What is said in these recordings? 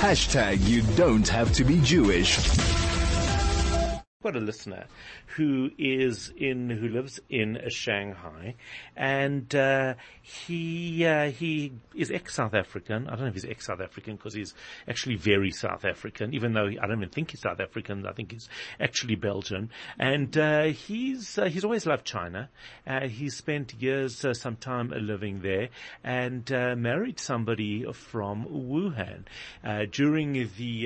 You don't have to be Jewish. Got a listener who lives in Shanghai, and he is ex-South African. I don't know if he's ex-South African because he's actually very South African, even though I don't even think he's South African. I think he's actually Belgian, and he's always loved China. He's spent years, some time living there, and married somebody from Wuhan during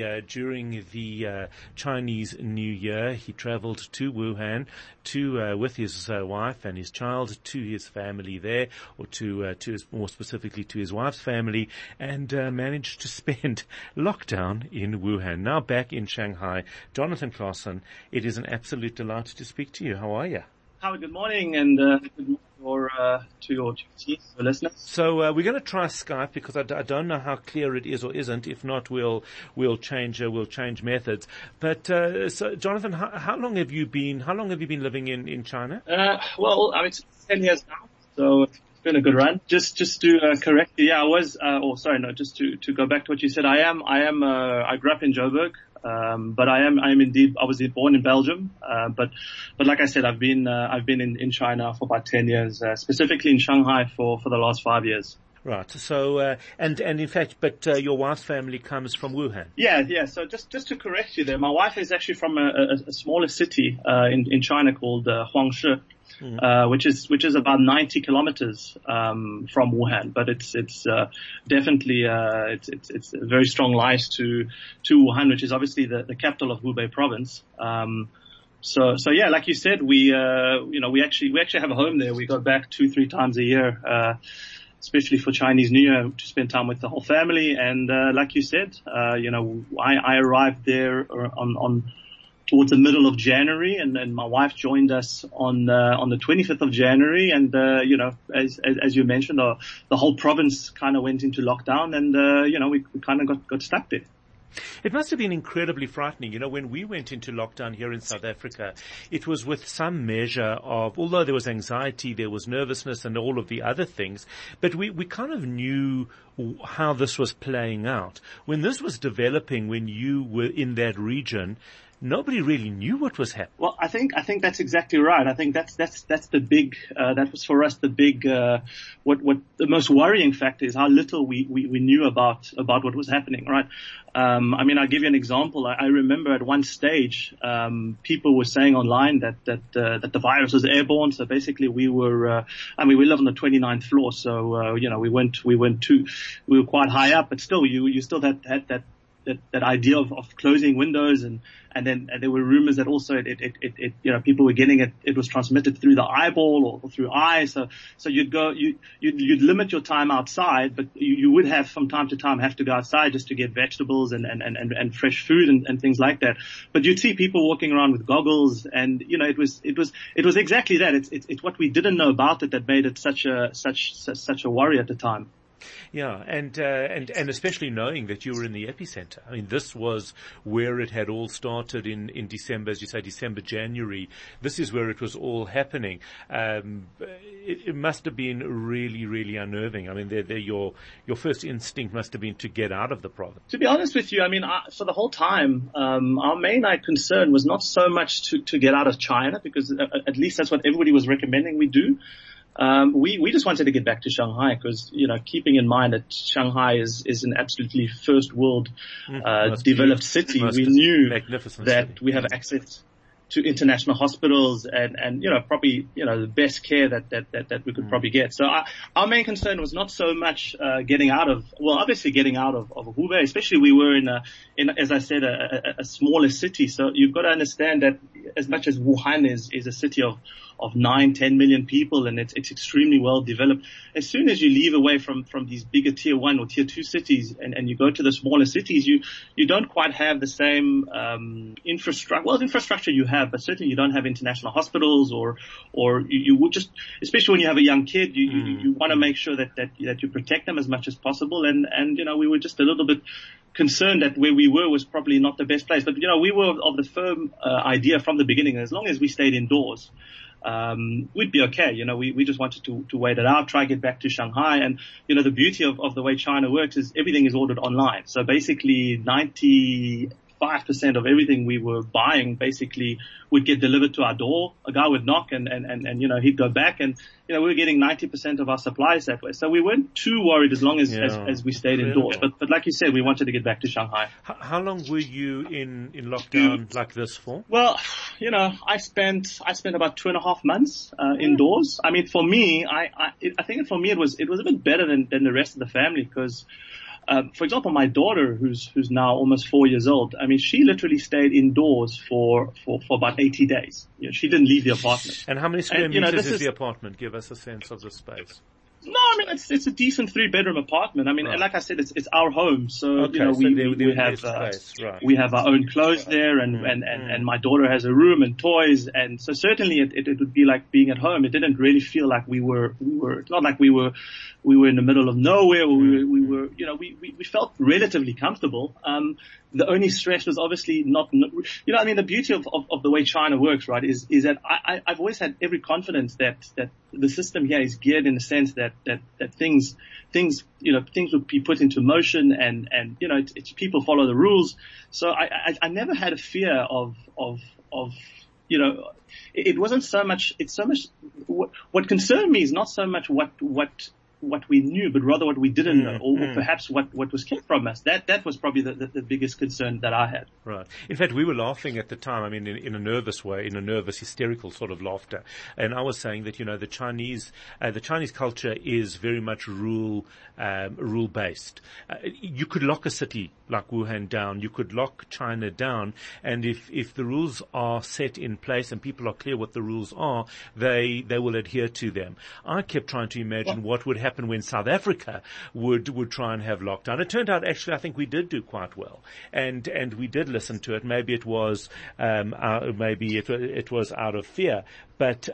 the Chinese New Year. He traveled to Wuhan with his wife and his child to his family there, or more specifically to his wife's family, and managed to spend lockdown in Wuhan. Now back in Shanghai, Jonathan Claassen, it is an absolute delight to speak to you. How are you? Howard, good morning, and good morning to your listeners. So we're going to try Skype because I don't know how clear it is or isn't. If not, we'll change methods. But so, Jonathan, how long have you been living in China? Well, I mean, it's 10 years now, so it's been a good run. Just to correct you, yeah, just to go back to what you said, I grew up in Joburg. But I was born in Belgium. But like I said, I've been in China for about 10 years, specifically in Shanghai for the last 5 years. Right. So, and in fact, but your wife's family comes from Wuhan. Yeah. So just to correct you there, my wife is actually from a smaller city, in China called, Huangshi. Which is about 90 kilometers, from Wuhan, but it's definitely, it's a very strong lies to Wuhan, which is obviously the capital of Hubei province. So yeah, like you said, we actually have a home there. We go back 2-3 times a year, especially for Chinese New Year, to spend time with the whole family. And, like you said, I arrived there towards the middle of January, and then my wife joined us on the 25th of January. And, as you mentioned, the whole province kind of went into lockdown, and, we kind of got stuck there. It must have been incredibly frightening. When we went into lockdown here in South Africa, it was with some measure of, although there was anxiety, there was nervousness and all of the other things, but we kind of knew how this was playing out. When this was developing, when you were in that region, nobody really knew what was happening. Well, I think that's exactly right. I think that's the big, that was for us the big, what the most worrying factor is how little we knew about what was happening, right? I'll give you an example. I remember at one stage, people were saying online that the virus was airborne. So basically we were, we live on the 29th floor. So, we were quite high up, but still you still had that idea of closing windows, and there were rumors that also people were getting it was transmitted through the eyeball or through eyes. So you'd limit your time outside, but you would have from time to time have to go outside just to get vegetables and fresh food and things like that. But you'd see people walking around with goggles, and it was exactly that. It's what we didn't know about it that made it such a worry at the time. Yeah, and especially knowing that you were in the epicenter. I mean, this was where it had all started in December, as you say, December, January. This is where it was all happening. It must have been really, really unnerving. I mean, your first instinct must have been to get out of the province. To be honest with you, for the whole time, our main concern was not so much to get out of China, because at least that's what everybody was recommending we do. We just wanted to get back to Shanghai because, keeping in mind that Shanghai is an absolutely first world, developed city. We knew that we have access to international hospitals and probably, the best care that we could probably get. So our main concern was not so much, getting out of Hubei, especially we were in as I said, a smaller city. So you've got to understand that as much as Wuhan is a city of 9-10 million people, and it's extremely well developed. As soon as you leave away from these bigger tier 1 or tier 2 cities and you go to the smaller cities, you don't quite have the same infrastructure. Well, infrastructure you have, but certainly you don't have international hospitals or you would just, especially when you have a young kid, you want to make sure that you protect them as much as possible. And we were just a little bit concerned that where we were was probably not the best place. But we were of the firm idea from the beginning, as long as we stayed indoors, we'd be okay. We just wanted to wait it out, try to get back to Shanghai. And, the beauty of the way China works is everything is ordered online. So basically 95% of everything we were buying basically would get delivered to our door. A guy would knock and he'd go back, and, we were getting 90% of our supplies that way. So we weren't too worried as long as we stayed indoors. But like you said, we wanted to get back to Shanghai. How long were you in lockdown like this for? Well, I spent about 2.5 months, indoors. I mean, for me, I think for me it was a bit better than the rest of the family, because, for example, my daughter, who's now almost 4 years old, I mean, she literally stayed indoors for about 80 days. She didn't leave the apartment. And how many square meters is the apartment? Give us a sense of the space. No, I mean, it's a decent 3-bedroom apartment. I mean, and like I said, it's our home. So, okay, we have our own clothes there, and my daughter has a room and toys. And so certainly it would be like being at home. It didn't really feel like we were, it's not like we were in the middle of nowhere, or we felt relatively comfortable. The only stress was obviously not, I mean, the beauty of the way China works, right, is that I've always had every confidence that the system here is geared in the sense that things would be put into motion, and it's people follow the rules. So I never had a fear of it wasn't so much, it's so much, what concerned me is not so much what we knew, but rather what we didn't know, or perhaps what was kept from us. That was probably the biggest concern that I had. Right. In fact, we were laughing at the time, I mean, in a nervous way, in a nervous, hysterical sort of laughter. And I was saying that, the Chinese culture is very much rule-based. You could lock a city like Wuhan down. You could lock China down. And if the rules are set in place and people are clear what the rules are, they will adhere to them. I kept trying to imagine what would happen when South Africa would try and have lockdown. It turned out, actually, I think we did do quite well, and we did listen to it. Maybe it was it was out of fear, but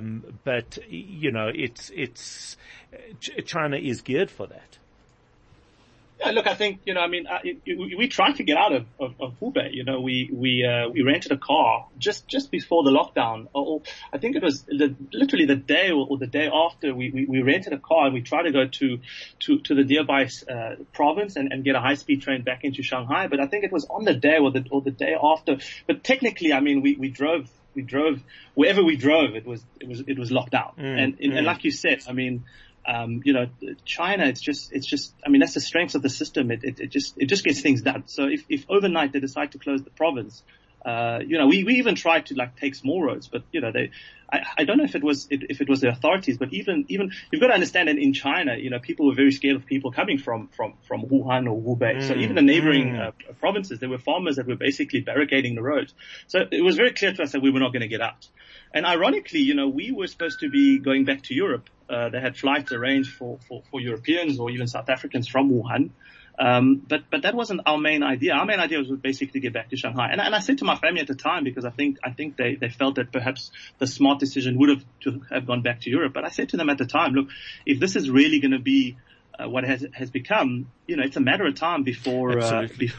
it's China is geared for that. Yeah, look, I think, we tried to get out of Hubei. We rented a car just before the lockdown. Or I think it was literally the day or the day after we rented a car, and we tried to go to the nearby province and get a high-speed train back into Shanghai. But I think it was on the day or the day after. But technically, I mean, we drove wherever we drove, it was locked down. And like you said, I mean, China, it's just, I mean, that's the strength of the system. It just gets things done. So if overnight they decide to close the province, we even tried to take small roads, but I don't know if it was the authorities, but even you've got to understand that in China, people were very scared of people coming from Wuhan or Hubei. So even the neighboring provinces, there were farmers that were basically barricading the roads. So it was very clear to us that we were not going to get out. And ironically, we were supposed to be going back to Europe. They had flights arranged for Europeans or even South Africans from Wuhan. But that wasn't our main idea. Our main idea was basically to get back to Shanghai. And I said to my family at the time, because I think they felt that perhaps the smart decision would have gone back to Europe. But I said to them at the time, look, if this is really going to be what has become, it's a matter of time before it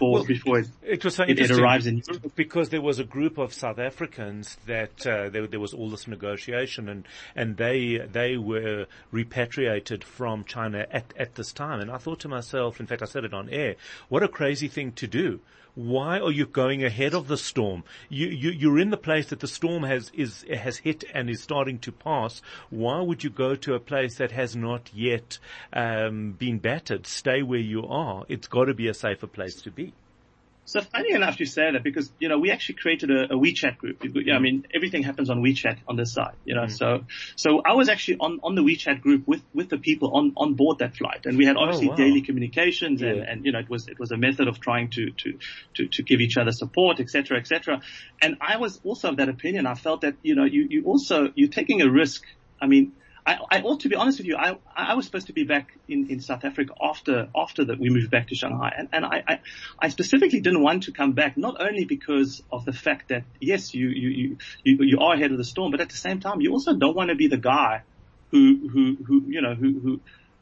arrives in Europe. Because there was a group of South Africans that there was all this negotiation, and they were repatriated from China at this time. And I thought to myself, in fact, I said it on air, what a crazy thing to do. Why are you going ahead of the storm? You're in the place that the storm has hit and is starting to pass. Why would you go to a place that has not yet been battered? Stay where you are. It's got to be a safer place to be. So funny enough you say that, because, we actually created a WeChat group. I mean, everything happens on WeChat on this side, So I was actually on the WeChat group with the people on board that flight. And we had obviously daily communications, and it was a method of trying to give each other support, et cetera, et cetera. And I was also of that opinion. I felt that, you're taking a risk. I mean, I ought to be honest with you. I was supposed to be back in South Africa after that we moved back to Shanghai, and I specifically didn't want to come back, not only because of the fact that yes, you are ahead of the storm, but at the same time you also don't want to be the guy who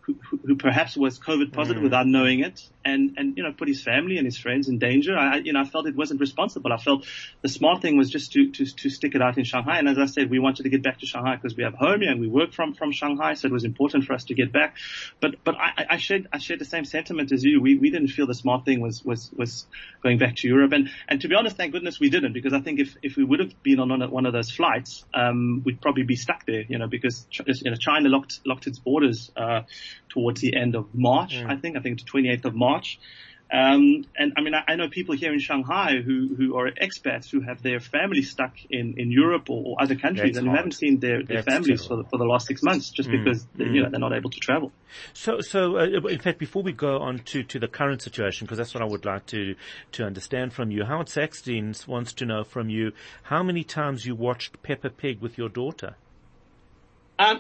who perhaps was COVID positive without knowing it, and put his family and his friends in danger. I felt it wasn't responsible. I felt the smart thing was just to stick it out in Shanghai. And as I said, we wanted to get back to Shanghai because we have home here and we work from Shanghai, so it was important for us to get back. But I shared the same sentiment as you. We didn't feel the smart thing was going back to Europe. And to be honest, thank goodness we didn't, because I think if we would have been on one of those flights, we'd probably be stuck there, because China locked its borders towards the end of March. I think the 28th of March. And I mean, I know people here in Shanghai who are expats who have their families stuck in Europe or other countries, and who haven't seen their families for the last 6 months just because they're not able to travel. So in fact, before we go on to the current situation, because that's what I would like to understand from you, Howard Sackstein wants to know from you how many times you watched Peppa Pig with your daughter. I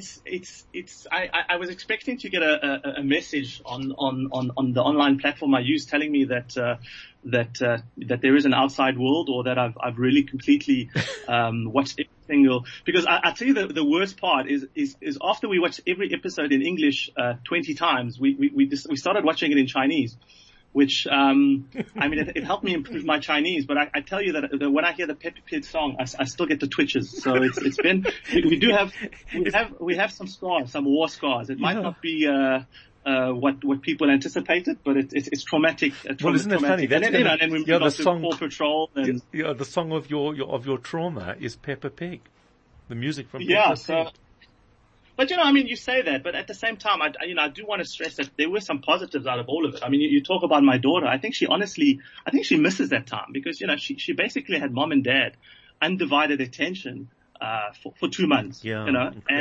was expecting to get a message on the online platform I use telling me that there is an outside world, or that I've really completely, watched every single, because I tell you the worst part is after we watched every episode in English, 20 times, we started watching it in Chinese. Which, I mean, it helped me improve my Chinese, but I tell you that when I hear the Peppa Pig song, I still get the twitches. So it's been, we have some scars, some war scars. It might not be, what people anticipated, but it's traumatic. Well, isn't it funny? And then we moved on to Paw Patrol. And, the song of your trauma is Peppa Pig. The music from Peppa Pig. But I mean, you say that, but at the same time, I do want to stress that there were some positives out of all of it. I mean, you talk about my daughter. I think she misses that time, because, she basically had mom and dad undivided attention, for 2 months, and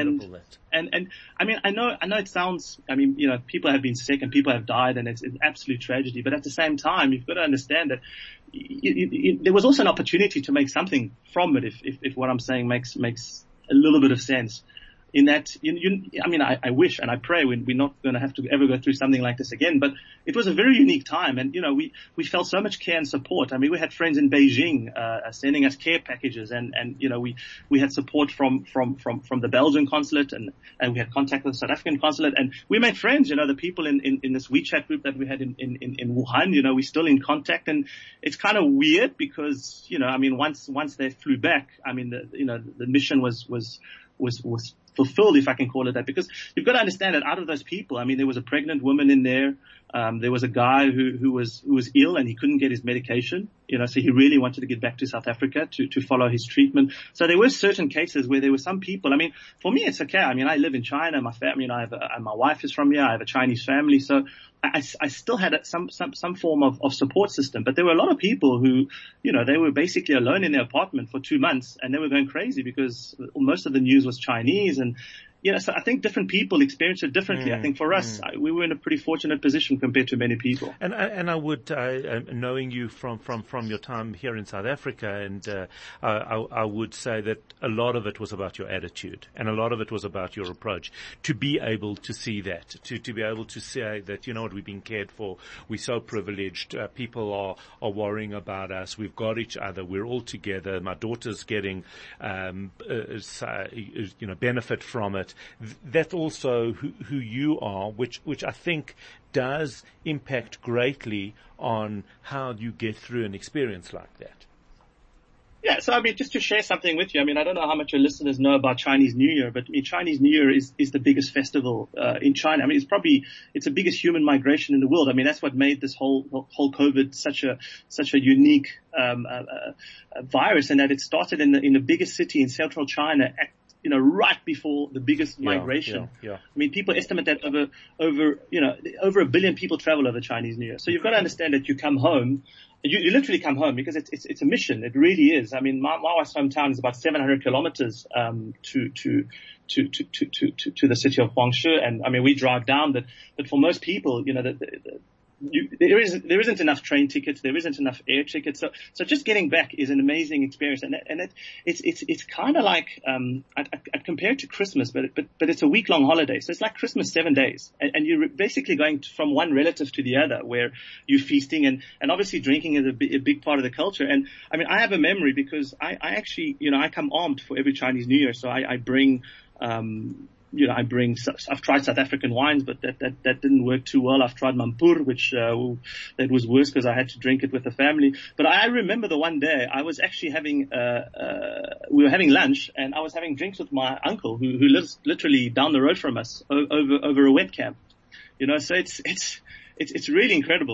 I mean, I know it sounds, I mean, people have been sick and people have died, and it's an absolute tragedy. But at the same time, you've got to understand that there was also an opportunity to make something from it, if what I'm saying makes a little bit of sense. In that, I mean, I wish and I pray we're not going to have to ever go through something like this again. But it was a very unique time, and we felt so much care and support. I mean, we had friends in Beijing sending us care packages, and we had support from the Belgian consulate, and we had contact with the South African consulate, and we made friends. The people in this WeChat group that we had in Wuhan, we're still in contact, and it's kind of weird because I mean, once they flew back, I mean, the mission was fulfilled, if I can call it that, because you've got to understand that out of those people, I mean, there was a pregnant woman in there. There was a guy who was ill and he couldn't get his medication, so he really wanted to get back to South Africa to follow his treatment. So there were certain cases where there were some people. I mean, for me, it's okay. I mean, I live in China. My family, my wife is from here. I have a Chinese family. So I still had some form of support system, but there were a lot of people who, they were basically alone in their apartment for 2 months, and they were going crazy because most of the news was Chinese. And so I think different people experience it differently. I think for us, we were in a pretty fortunate position compared to many people. And I would, knowing you from your time here in South Africa, and I would say that a lot of it was about your attitude, and a lot of it was about your approach. To be able to see that, to be able to say that, we've been cared for, we're so privileged, people are worrying about us, we've got each other, we're all together, my daughter's getting, benefit from it. That's also who you are, which I think does impact greatly on how you get through an experience like that. Yeah, so I mean, just to share something with you, I mean, I don't know how much your listeners know about Chinese New Year, but I mean, Chinese New Year is the biggest festival in China. I mean, it's the biggest human migration in the world. I mean, that's what made this whole COVID such a unique virus, and that it started in the biggest city in central China right before the biggest migration. Yeah. I mean, people estimate that over 1 billion people travel over Chinese New Year. So you've got to understand that you come home, you literally come home because it's a mission. It really is. I mean, my wife's hometown is about 700 kilometers, to the city of Huangshi. And I mean, we drive down, but for most people, there isn't enough train tickets. There isn't enough air tickets. So just getting back is an amazing experience. And it's kind of like, I'd compare it to Christmas, but it's a week-long holiday. So it's like Christmas 7 days. And you're basically going from one relative to the other where you're feasting and obviously drinking is a big part of the culture. And I mean, I have a memory because I actually, I come armed for every Chinese New Year. So I bring, I've tried South African wines, but that didn't work too well. I've tried Mampur, which, that was worse because I had to drink it with the family. But I remember the one day I was actually we were having lunch and I was having drinks with my uncle who lives literally down the road from us over a webcam. So it's really incredible.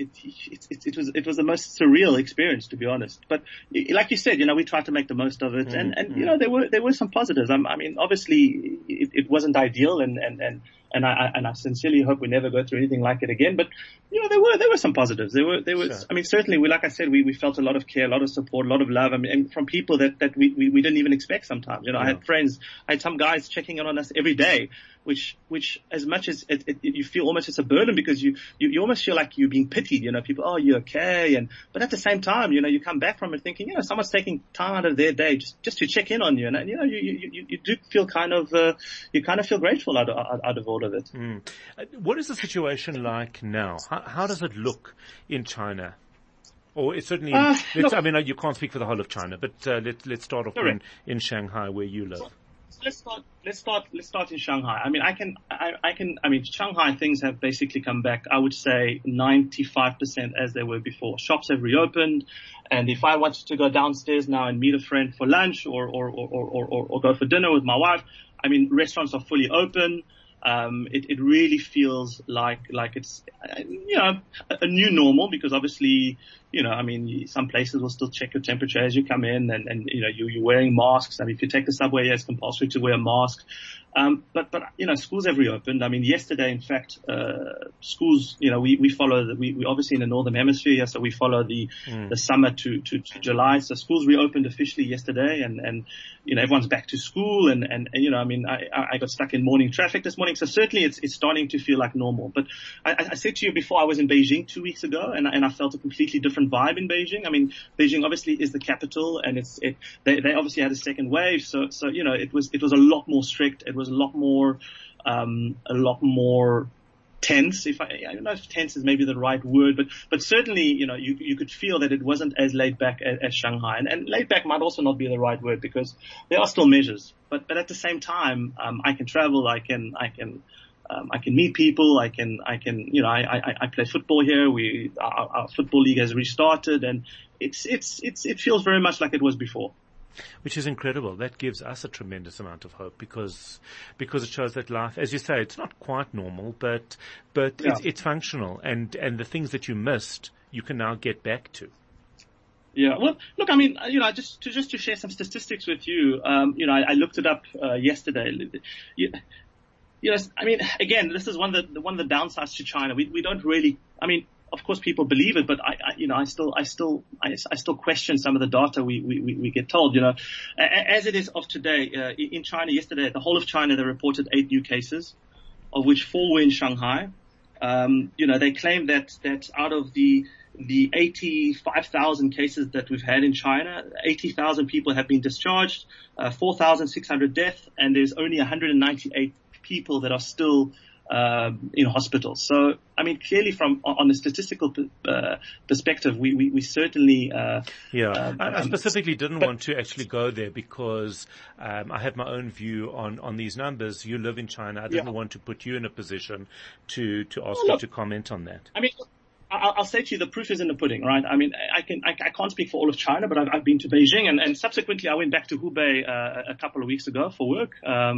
It was the most surreal experience, to be honest. But like you said, we tried to make the most of it, and there were some positives. I mean, obviously it wasn't ideal, and I sincerely hope we never go through anything like it again. But there were some positives. There was. Sure. I mean, certainly like I said, we felt a lot of care, a lot of support, a lot of love. I mean, and from people that we didn't even expect sometimes. I had friends, I had some guys checking in on us every day, which as much as you feel almost it's a burden because you almost feel like you're being pitied. People, oh, you're okay, but at the same time, you come back from it thinking, someone's taking time out of their day just to check in on you, and you do feel kind of feel grateful out of all of it. What is the situation like now? How does it look in China? Or it's certainly, you can't speak for the whole of China, but let's start off in Shanghai where you live. Let's start in Shanghai. I mean, Shanghai things have basically come back, I would say 95% as they were before. Shops have reopened, and if I wanted to go downstairs now and meet a friend for lunch or go for dinner with my wife, I mean, restaurants are fully open. It really feels like it's, a new normal because obviously, some places will still check your temperature as you come in and you're wearing masks. I mean, if you take the subway, it's compulsory to wear a mask. But schools have reopened. I mean, yesterday, in fact, schools, we follow we obviously in the Northern Hemisphere, so we follow the summer to July. So schools reopened officially yesterday and everyone's back to school and I got stuck in morning traffic this morning. So certainly it's starting to feel like normal. But I said to you before, I was in Beijing 2 weeks ago and I felt a completely different vibe in Beijing. I mean, Beijing obviously is the capital and they obviously had a second wave. So it was a lot more strict. It was a lot more tense. I don't know if tense is maybe the right word, but certainly, you could feel that it wasn't as laid back as Shanghai. And laid back might also not be the right word because there are still measures. But at the same time, I can travel, I can meet people, I play football here. Our football league has restarted and it feels very much like it was before. Which is incredible. That gives us a tremendous amount of hope because it shows that life, as you say, it's not quite normal, but it's functional and the things that you missed, you can now get back to. Yeah. Well, look, I mean, just to share some statistics with you, I looked it up yesterday. I mean, again, this is one of the downsides to China. We don't really, I mean, of course people believe it, but I still question some of the data we get told, as it is of today, in China yesterday, the whole of China, they reported 8 new cases, of which 4 were in Shanghai. They claim that out of the 85,000 cases that we've had in China, 80,000 people have been discharged, 4,600 deaths, and there's only 198 people that are still in hospitals. So, I mean, clearly on a statistical perspective, we certainly I specifically didn't want to actually go there because I have my own view on these numbers. You live in China. I didn't want to put you in a position to ask you to comment on that. I mean, I'll say to you, the proof is in the pudding, right? I mean, I can't speak for all of China, but I've been to Beijing and subsequently I went back to Hubei a couple of weeks ago for work.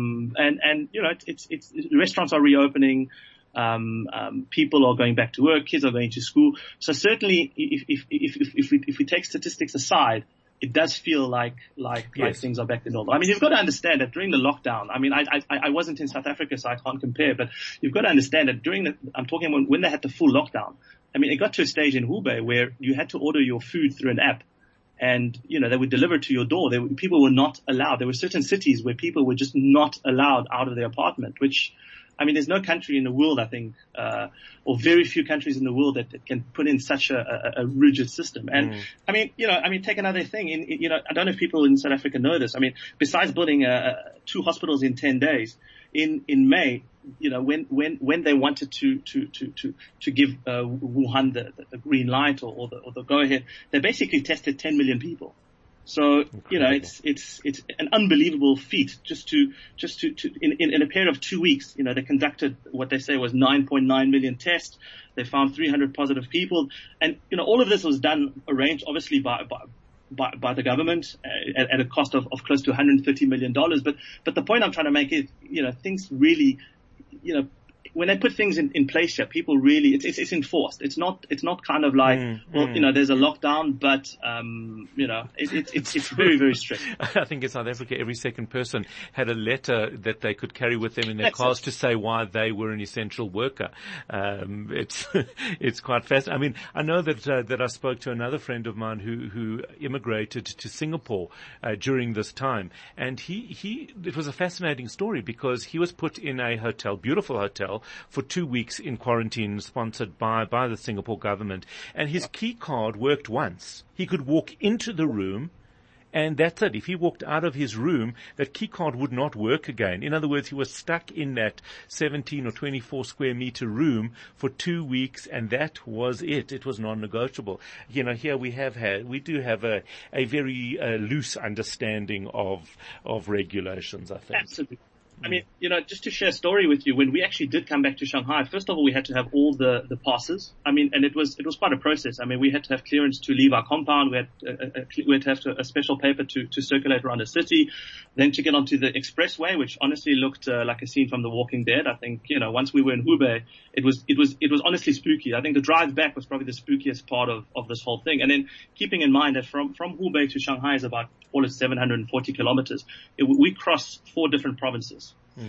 It's restaurants are reopening. People are going back to work. Kids are going to school. So certainly, if we take statistics aside, it does feel like things are back to normal. I mean, you've got to understand that during the lockdown, I mean, I wasn't in South Africa, so I can't compare, but you've got to understand that I'm talking about when they had the full lockdown. I mean, it got to a stage in Hubei where you had to order your food through an app and, they would deliver to your door. People were not allowed. There were certain cities where people were just not allowed out of their apartment, which, I mean, there's no country in the world, I think, or very few countries in the world that can put in such a rigid system. And I mean, take another thing. I don't know if people in South Africa know this. I mean, besides building 2 hospitals in 10 days, in May, when they wanted to give Wuhan the green light or the go ahead, they basically tested 10 million people. So, you know, it's an unbelievable feat just to in a period of 2 weeks, you know, they conducted what they say was 9.9 million tests. They found 300 positive people. And, you know, all of this was arranged obviously by the government at a cost of close to $130 million. But the point I'm trying to make is, you know, things really, you know, when they put things in place here, people really, it's enforced. It's not kind of like, you know, there's a lockdown, but, you know, it's very, very strict. I think in South Africa, every second person had a letter that they could carry with them in their cars to say why they were an essential worker. It's quite fascinating. I mean, I know that I spoke to another friend of mine who immigrated to Singapore, during this time. And it was a fascinating story because he was put in a hotel, beautiful hotel, for 2 weeks in quarantine sponsored by the Singapore government. And his key card worked once. He could walk into the room and that's it. If he walked out of his room, that key card would not work again. In other words, he was stuck in that 17 or 24 square meter room for 2 weeks, and that was it. It was non-negotiable. You know, here we do have a very loose understanding of regulations, I think. Absolutely. I mean, you know, just to share a story with you, when we actually did come back to Shanghai, first of all, we had to have all the passes. I mean, and it was quite a process. I mean, we had to have clearance to leave our compound. We had to have a special paper to circulate around the city. Then to get onto the expressway, which honestly looked like a scene from The Walking Dead. I think, you know, once we were in Hubei, it was honestly spooky. I think the drive back was probably the spookiest part of this whole thing. And then keeping in mind that from Hubei to Shanghai is about all of 740 kilometers. We crossed 4 different provinces.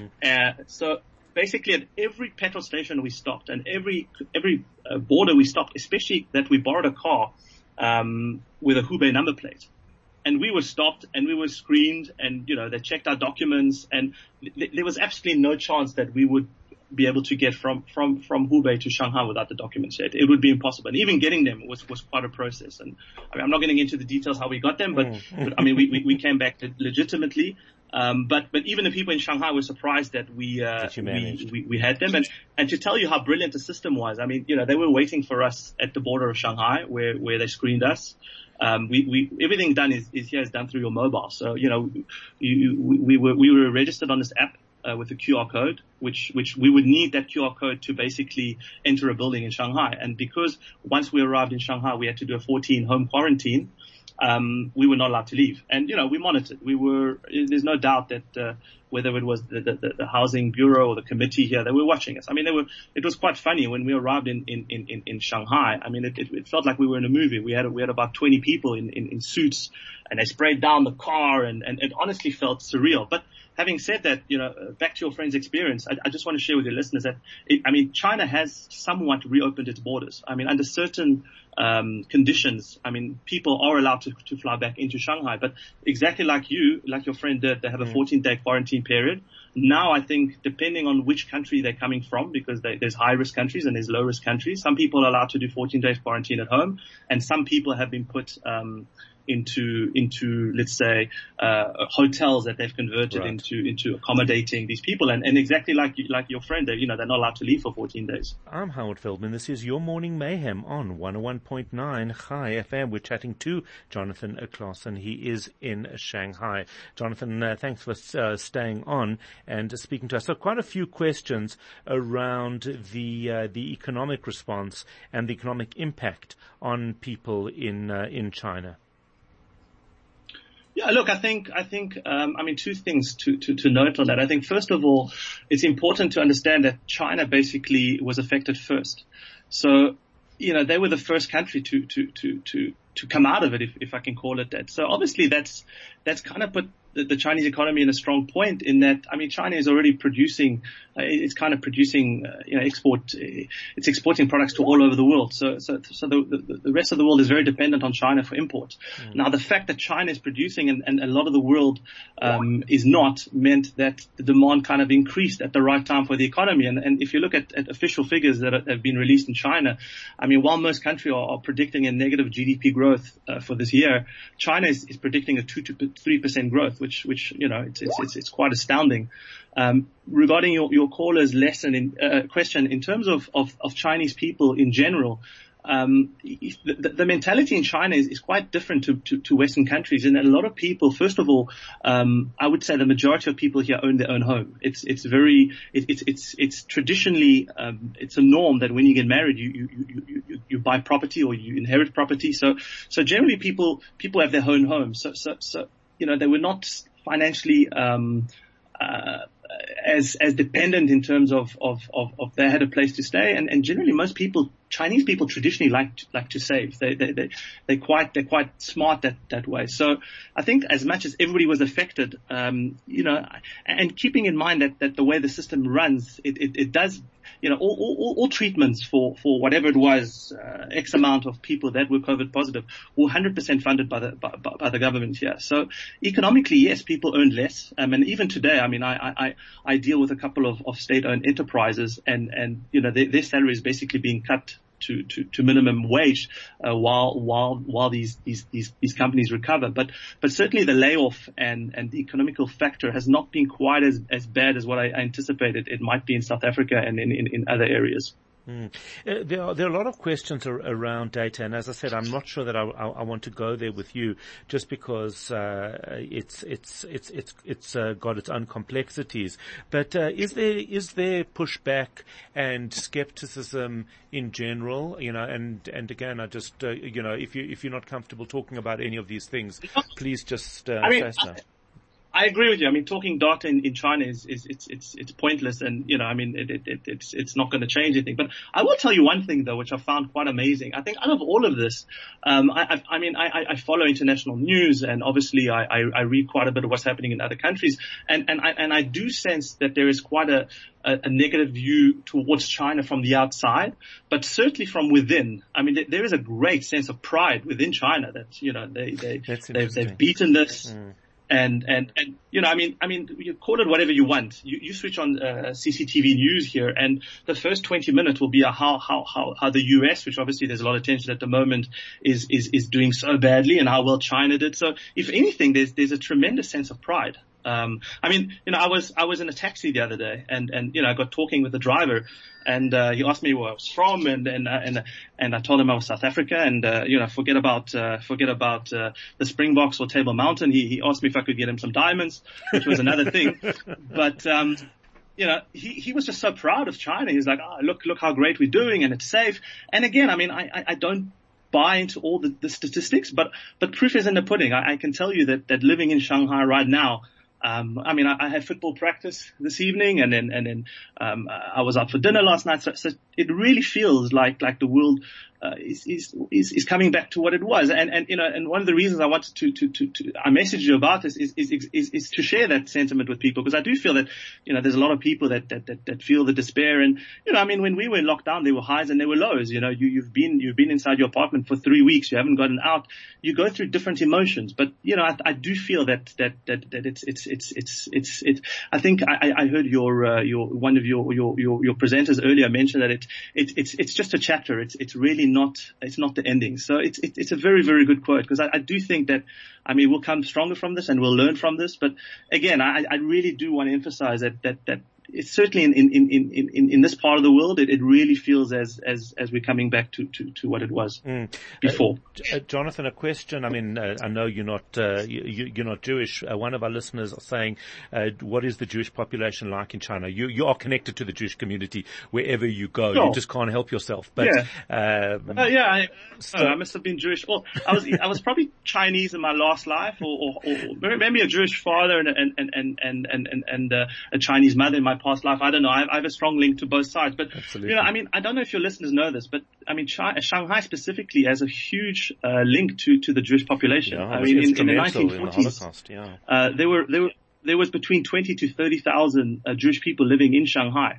So basically at every petrol station we stopped and every border we stopped, especially that we borrowed a car, with a Hubei number plate. And we were stopped and we were screened and, you know, they checked our documents and there was absolutely no chance that we would be able to get from Hubei to Shanghai without the documents yet. It would be impossible. And even getting them was quite a process. And I mean, I'm not getting into the details how we got them, but I mean, we came back legitimately. But even the people in Shanghai were surprised that we had them. And to tell you how brilliant the system was, I mean, you know, they were waiting for us at the border of Shanghai where they screened us. Everything done is done through your mobile. So, you know, we were registered on this app, with a QR code, which we would need that QR code to basically enter a building in Shanghai. And because once we arrived in Shanghai, we had to do a 14 home quarantine. We were not allowed to leave. And, you know, we monitored. There's no doubt that, whether it was the housing bureau or the committee here, they were watching us. I mean, it was quite funny when we arrived in Shanghai. I mean, it felt like we were in a movie. We had about 20 people in suits and they sprayed down the car and it honestly felt surreal. But having said that, you know, back to your friend's experience, I just want to share with your listeners that, China has somewhat reopened its borders. I mean, under certain conditions, I mean, people are allowed to fly back into Shanghai, but exactly like your friend did, they have a 14-day quarantine period. Now, I think, depending on which country they're coming from, because there's high-risk countries and there's low-risk countries, some people are allowed to do 14 days quarantine at home, and some people have been put into let's say hotels that they've converted into accommodating these people, and exactly like your friend, they're not allowed to leave for 14 days. I'm Howard Feldman. This is Your Morning Mayhem on 101.9 Chai FM. We're chatting to Jonathan Claassen. He is in Shanghai. Jonathan, thanks for staying on and speaking to us. So quite a few questions around the economic response and the economic impact on people in China. Yeah, look, I think, two things to note on that. I think, first of all, it's important to understand that China basically was affected first. So, you know, they were the first country to come out of it, if I can call it that. So obviously that's kind of put the Chinese economy in a strong point in that, I mean, China is already producing, it's exporting products to all over the world. So the rest of the world is very dependent on China for imports. Now, the fact that China is producing and a lot of the world, is not, meant that the demand kind of increased at the right time for the economy. And if you look at official figures that have been released in China, I mean, while most countries are predicting a negative GDP growth, for this year, China is predicting a 2 to 3% growth, which it's quite astounding. Regarding your caller's question in terms of Chinese people in general, the mentality in China is quite different to Western countries. And a lot of people, first of all, I would say the majority of people here own their own home. It's traditionally, it's a norm that when you get married, you buy property or you inherit property. So generally people have their own homes. So, they were not financially, as dependent in terms of they had a place to stay, and generally most people, Chinese people traditionally like to save. They're quite smart that way. So I think as much as everybody was affected, and keeping in mind that the way the system runs, it does, all treatments for whatever it was, X amount of people that were COVID positive were 100% funded by the government here. So economically, yes, people earned less. And even today, I mean, I deal with a couple of state-owned enterprises and their salary is basically being cut to minimum wage, while these companies recover. But certainly the layoff and the economical factor has not been quite as bad as what I anticipated it might be in South Africa and in other areas. There are a lot of questions around data, and as I said, I'm not sure that I want to go there with you, just because it's got its own complexities. But is there pushback and skepticism in general? And again, I just if you're not comfortable talking about any of these things, please just say so. I agree with you. I mean, talking data in China it's pointless, and it's not going to change anything. But I will tell you one thing though, which I found quite amazing. I think out of all of this, I follow international news, and obviously I read quite a bit of what's happening in other countries, and I do sense that there is quite a negative view towards China from the outside, but certainly from within. I mean, there is a great sense of pride within China that they've beaten this. And you call it whatever you want. You switch on CCTV news here, and the first 20 minutes will be how the US, which obviously there's a lot of tension at the moment, is doing so badly, and how well China did. So if anything, there's a tremendous sense of pride. I was in a taxi the other day, and I got talking with the driver, and he asked me where I was from, and I told him I was South Africa, and forget about the Springboks or Table Mountain. He asked me if I could get him some diamonds, which was another thing. But he was just so proud of China. He's like, look how great we're doing, and it's safe. And again, I mean, I don't buy into all the statistics, but proof is in the pudding. I can tell you that living in Shanghai right now, I had football practice this evening, and then I was out for dinner last night. So it really feels like the world is coming back to what it was. And one of the reasons I wanted to I messaged you about this is to share that sentiment with people, because I do feel that there's a lot of people that feel the despair. And when we were in lockdown, there were highs and there were lows. You've been inside your apartment for 3 weeks, you haven't gotten out. You go through different emotions, but I do feel that it's I think I heard one of your presenters earlier mention that it's just a chapter. It's really not the ending. So it's a very, very good quote, because I do think that we'll come stronger from this and we'll learn from this. But again, I really do want to emphasize that it's certainly in this part of the world, it really feels as we're coming back to what it was before. Jonathan, a question. I know you're not Jewish. One of our listeners are saying, what is the Jewish population like in China? You are connected to the Jewish community wherever you go. Sure. You just can't help yourself. But I must have been Jewish. Well, I was probably Chinese in my last life, or maybe a Jewish father and a Chinese mother in my past life. I don't know. I have a strong link to both sides. But absolutely. I don't know if your listeners know this, but Shanghai specifically has a huge link to the Jewish population. Yeah, in the 1940s, in the Holocaust, yeah. There was between 20 to 30,000 Jewish people living in Shanghai.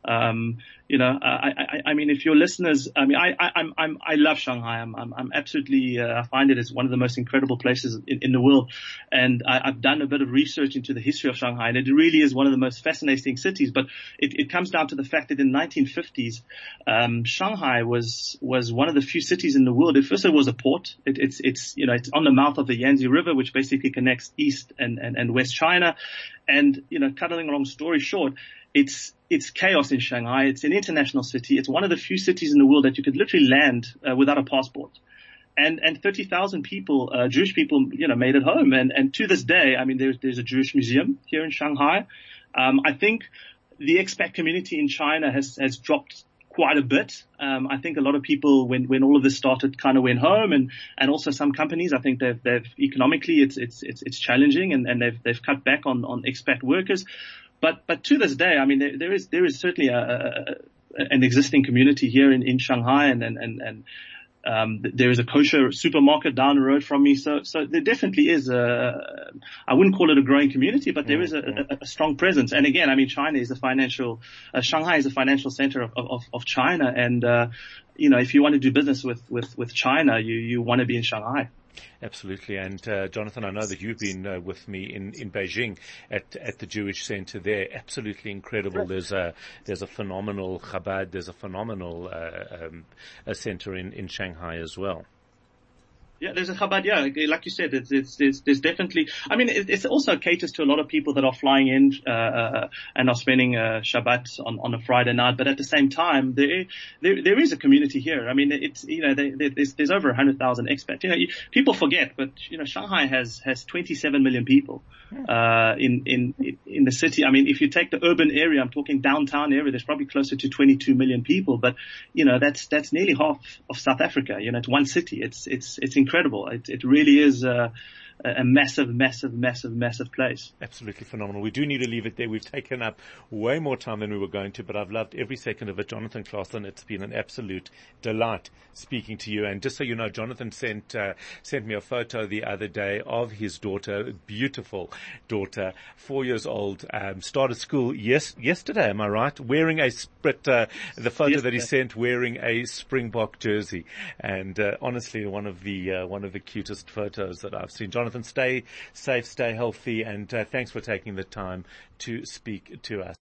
If your listeners, I love Shanghai. I'm absolutely, I find it as one of the most incredible places in the world. And I've done a bit of research into the history of Shanghai, and it really is one of the most fascinating cities. But it comes down to the fact that in the 1950s, Shanghai was one of the few cities in the world. At first it was a port. It's on the mouth of the Yangtze River, which basically connects East and West China. And, cutting a long story short, it's chaos in Shanghai. It's an international city. It's one of the few cities in the world that you could literally land without a passport. And 30,000 people, Jewish people, made it home. And to this day, I mean, there's a Jewish museum here in Shanghai. I think the expat community in China has dropped quite a bit. I think a lot of people, when all of this started, kind of went home, and also some companies, I think they've economically, it's challenging, and they've cut back on expat workers. But to this day, I mean, there is certainly an existing community here in Shanghai, and there is a kosher supermarket down the road from me. So there definitely is I wouldn't call it a growing community, but there is a strong presence. And again, I mean, Shanghai is a financial center of China. And, if you want to do business with China, you want to be in Shanghai. Absolutely. And Jonathan, I know that you've been with me in Beijing at the Jewish Center there. Absolutely incredible. There's a phenomenal Chabad. There's a phenomenal a center in Shanghai as well. Yeah, there's a Chabad. Yeah, like you said, there's definitely. I mean, it also caters to a lot of people that are flying in and are spending Shabbat on a Friday night. But at the same time, there is a community here. I mean, there's over 100,000 expats. People forget, but Shanghai has 27 million people in the city. I mean, if you take the urban area, I'm talking downtown area, there's probably closer to 22 million people. But that's nearly half of South Africa. It's one city. It's incredible. It really is a massive place. Absolutely phenomenal. We do need to leave it there. We've taken up way more time than we were going to, but I've loved every second of it. Jonathan Claassen, it's been an absolute delight speaking to you. And just so you know, Jonathan sent me a photo the other day of his daughter, beautiful daughter, 4 years old, started school yesterday, am I right? Wearing a the photo that he sent wearing a Springbok jersey. And honestly, one of the cutest photos that I've seen. Jonathan, stay safe, stay healthy, and thanks for taking the time to speak to us.